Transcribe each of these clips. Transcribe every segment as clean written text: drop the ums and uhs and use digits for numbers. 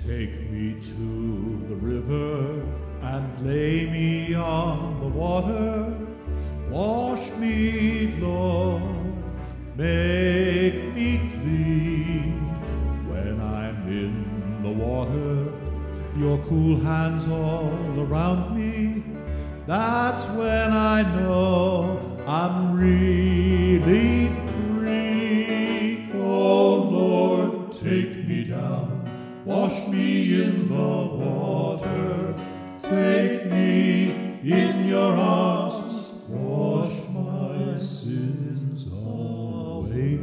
Take me to the river and lay me on the water. Wash me, Lord, make me clean. When I'm in the water, your cool hands all around me, that's when I know I'm really free. Oh Lord, take me down, wash me in the water, take me in your arms, wash my sins away.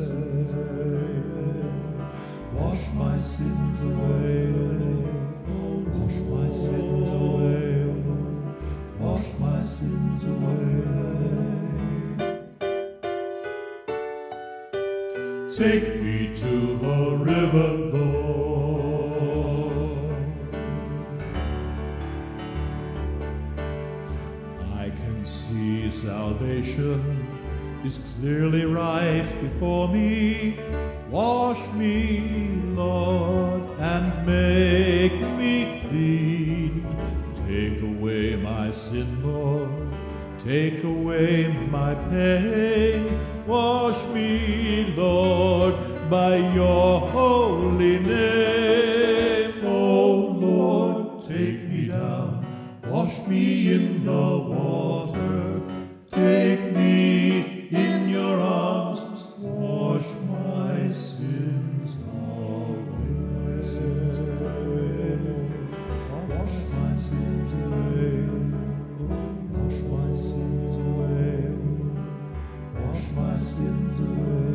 Wash my sins away, wash my sins away, wash my sins away. Take me to the river, Lord. I can see salvation is clearly right before me. Wash me, Lord, and make me clean. Take away my sin, Lord, take away my pain. Wash me, Lord, by your holy name. Oh Lord, take me down, wash me in the water, take me in your arms, wash my sins away. Wash my sins away, wash my sins away, wash my sins away.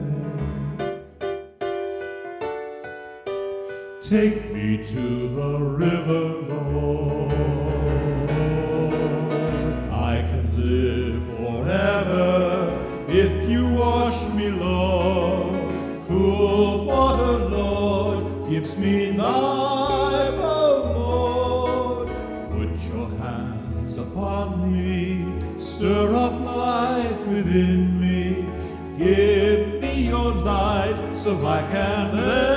Take me to the river, Lord. I can live forever if you wash me, Lord. Cool water, Lord, gives me life, oh Lord. Put your hands upon me, stir up life within me. Give me your light so I can live.